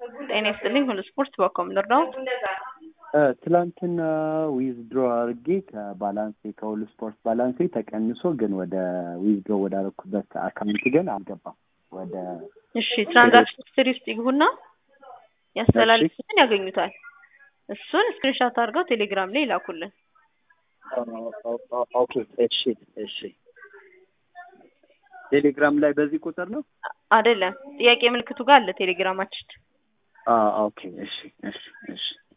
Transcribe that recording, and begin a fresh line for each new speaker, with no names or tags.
ጤና ይስጥልኝ ሁሉ ስፖርት በኮም ልርዳው?
ትላንትና ዊዝድሮ አድርጌ ከባላንሴ ከሁሉ ስፖርት ባላንሴ ተቀንሶ ግን ወደ ዊዝድሮ ወዳደረኩበት አካውንት ግን አልገባም። ወደ
እሺ ትራንዛክሽን ሂስትሪ ውስጥ ይግቡና ያስተላልፉትን ያገኙታል። እሱን ስክሪንሾት አድርገው ቴሌግራም ላይ ይላኩልን።
ኦኬ እሺ ቴሌግራም ላይ በዚህ ቁጥር ነው
አይደለም፣ ጥያቄ ምልክቱ ጋር አለ ቴሌግራማችን።
ኦኬ እሺ